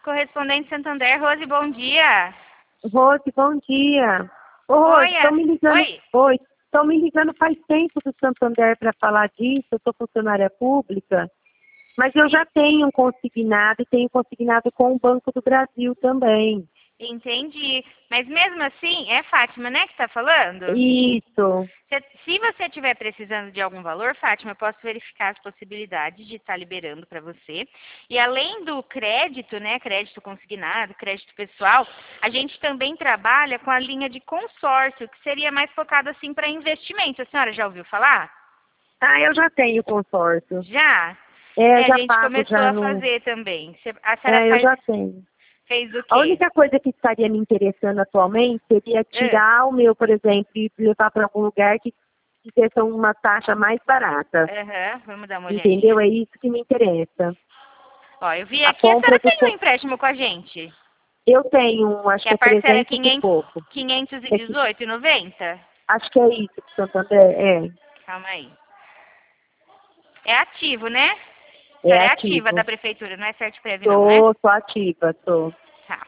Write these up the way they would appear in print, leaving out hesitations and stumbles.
correspondente Santander. Rose, bom dia. Rose, bom dia. Ô, Rose, estão me ligando. Oi. Oi, estão me ligando faz tempo do Santander para falar disso. Eu sou funcionária pública, mas eu já tenho um consignado e tenho consignado com o Banco do Brasil também. Entendi. Mas mesmo assim, é Fátima, né, que está falando? Isso. Se você estiver precisando de algum valor, Fátima, eu posso verificar as possibilidades de estar liberando para você. E além do crédito, né, crédito consignado, crédito pessoal, a gente também trabalha com a linha de consórcio, que seria mais focado assim para investimento. A senhora já ouviu falar? Ah, eu já tenho consórcio. Já? Já a gente pago começou já a no... fazer também. A senhora eu já tenho. fez o quê? A única coisa que estaria me interessando atualmente seria tirar o meu, por exemplo, e levar para algum lugar que tivesse uma taxa mais barata. Vamos dar uma olhadinha. Entendeu? É isso que me interessa. Ó, eu vi aqui, a senhora tem um empréstimo com a gente? Eu tenho, acho que a parcela é 300 e pouco. 518,90? Acho que é isso, Santander, Calma aí. É ativo, né? É ativa ativo. da prefeitura, não é CertPrev não, né? Sou ativa, tô. Tá.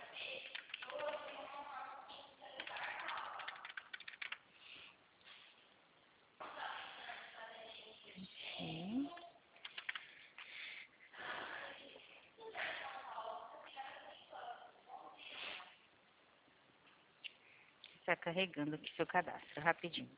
Está carregando aqui seu cadastro, rapidinho.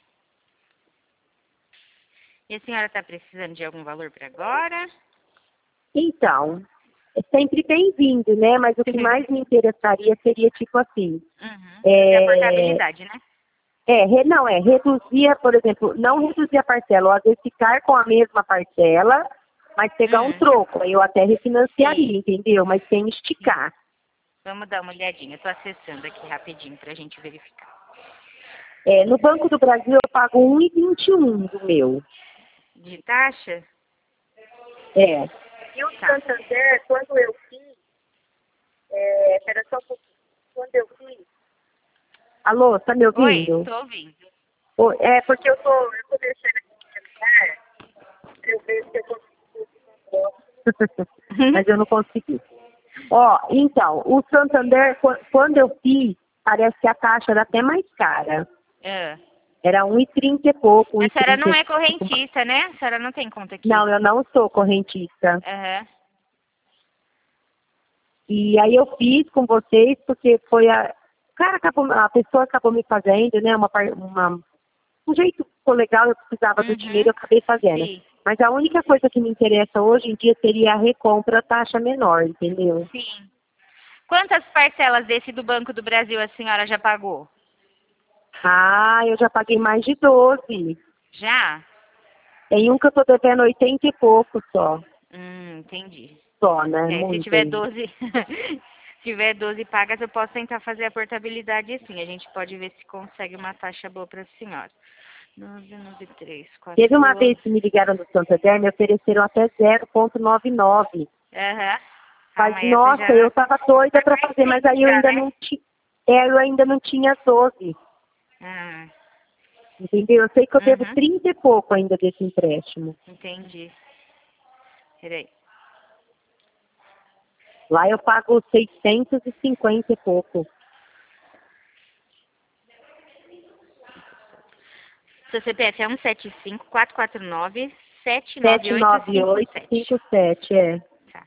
E a senhora está precisando de algum valor para agora? Então, é sempre bem-vindo, né? Mas o que mais me interessaria seria tipo assim. A portabilidade, né? Reduzir, por exemplo, não reduzir a parcela, ou às vezes ficar com a mesma parcela, mas pegar um troco. Aí eu até refinanciaria, entendeu? Mas sem esticar. Vamos dar uma olhadinha. Estou acessando aqui rapidinho para a gente verificar. No Banco do Brasil eu pago 1,21 do meu. De taxa? E o Santander, quando eu fiz, espera só um pouquinho. Quando eu fiz... Alô, tá me ouvindo? Oi, estou ouvindo. Porque eu tô deixando aqui no celular, eu vejo se eu consigo. Mas eu não consegui. Então, o Santander, quando eu fiz, parece que a taxa era até mais cara. Era 1,30 e pouco. A senhora não é correntista, né? A senhora não tem conta aqui. Não, eu não sou correntista. E aí eu fiz com vocês, porque foi a pessoa acabou me fazendo, né? Um jeito ficou legal, eu precisava do dinheiro, eu acabei fazendo. Sim. Mas a única coisa que me interessa hoje em dia seria a recompra a taxa menor, entendeu? Sim. Quantas parcelas desse do Banco do Brasil a senhora já pagou? Eu já paguei mais de 12. Já? Tem um que eu tô devendo 80 e pouco só. Entendi. Só, né? Se tiver 12, se tiver 12 pagas, eu posso tentar fazer a portabilidade assim. A gente pode ver se consegue uma taxa boa para a senhora. 99348. Teve uma vez que me ligaram do Santander, me ofereceram até 0,99. Mas, nossa, eu tava doida para fazer, mas aí eu ainda não tinha. Eu ainda não tinha 12. Entendeu? Eu sei que eu devo 30 e pouco ainda desse empréstimo. Entendi. Peraí. Lá eu pago 650 e pouco. Seu CPF é 175-449-79857. Tá.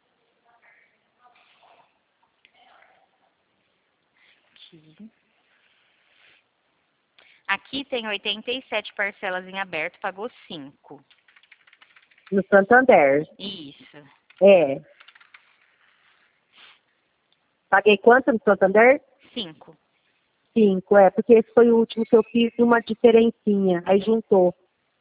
Aqui tem 87 parcelas em aberto, pagou 5. No Santander. Isso. Paguei quanto no Santander? 5. 5, porque esse foi o último que eu fiz, uma diferencinha, aí juntou.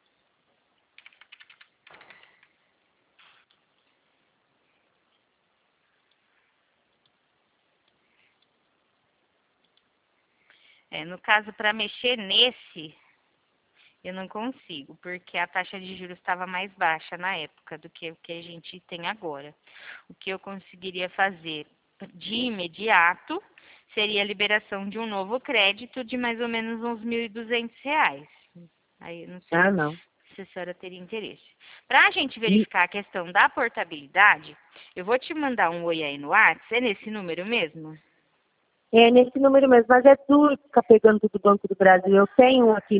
No caso, para mexer nesse, eu não consigo, porque a taxa de juros estava mais baixa na época do que o que a gente tem agora. O que eu conseguiria fazer de imediato seria a liberação de um novo crédito de mais ou menos uns R$ 1.200. Aí, não sei. Não. se a senhora teria interesse. Para a gente verificar a questão da portabilidade, eu vou te mandar um oi aí no WhatsApp. É nesse número mesmo? É nesse número mesmo, mas é duro ficar pegando do Banco do Brasil. Eu tenho aqui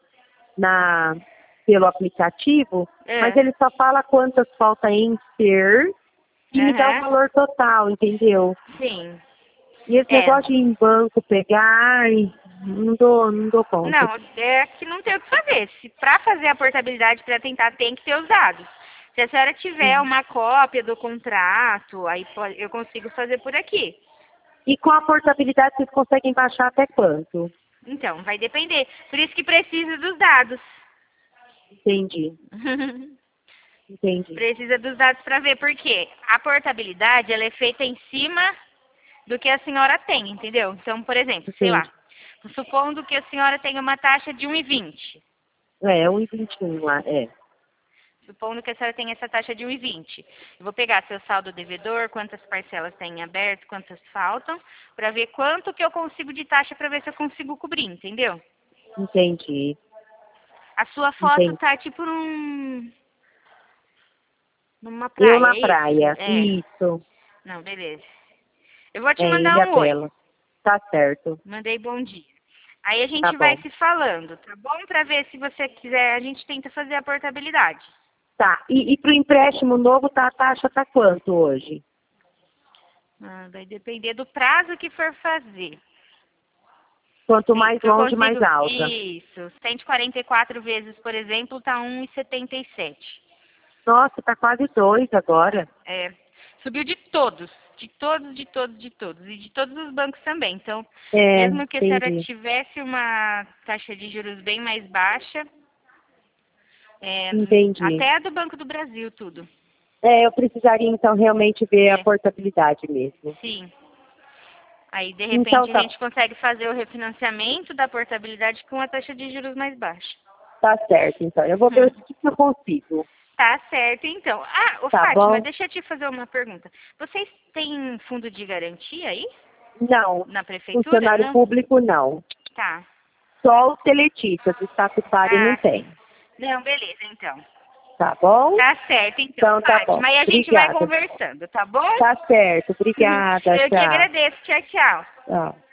pelo aplicativo, mas ele só fala quantas falta em ser e me dá o valor total, entendeu? Sim. E esse negócio de ir em banco pegar, ai, não dou conta. Não, é que não tem o que fazer. Se para fazer a portabilidade, para tentar, tem que ter os dados. Se a senhora tiver uma cópia do contrato, aí eu consigo fazer por aqui. E com a portabilidade vocês conseguem baixar até quanto? Então, vai depender. Por isso que precisa dos dados. Entendi. Entendi. Precisa dos dados para ver, porque a portabilidade ela é feita em cima do que a senhora tem, entendeu? Então, por exemplo, sei lá, supondo que a senhora tenha uma taxa de 1,20. É, 1,21 lá, é. Supondo que a senhora tenha essa taxa de 1,20. Eu vou pegar seu saldo devedor, quantas parcelas tem em aberto, quantas faltam, para ver quanto que eu consigo de taxa para ver se eu consigo cobrir, entendeu? Entendi. A sua foto tá tipo numa praia. Eu na praia, isso. Não, beleza. Eu vou te mandar Ilha um oi. Bela. Tá certo. Mandei bom dia. Aí a gente vai se falando, tá bom? Para ver se você quiser, a gente tenta fazer a portabilidade. Tá. E pro empréstimo novo, a taxa tá quanto hoje? Vai depender do prazo que for fazer. Quanto mais longe, mais alta. Isso. 144 vezes, por exemplo, tá 1,77. Nossa, tá quase 2 agora. É. Subiu de todos. De todos. E de todos os bancos também. Então, mesmo que a senhora tivesse uma taxa de juros bem mais baixa, até a do Banco do Brasil, tudo. Eu precisaria, então, realmente ver a portabilidade mesmo. Sim. Aí, de repente, a gente consegue fazer o refinanciamento da portabilidade com a taxa de juros mais baixa. Tá certo, então. Eu vou ver o que eu consigo. Tá certo, então. Fátima, deixa eu te fazer uma pergunta. Vocês têm fundo de garantia aí? Não. Na prefeitura? Funcionário público, não. Tá. Só os seletistas, o estatutário não tem. Não, beleza, então. Tá bom? Tá certo, então, tá Fátima. bom. Aí a gente vai conversando, tá bom? Tá certo, obrigada. Eu que agradeço. Tchau, tchau. Tchau.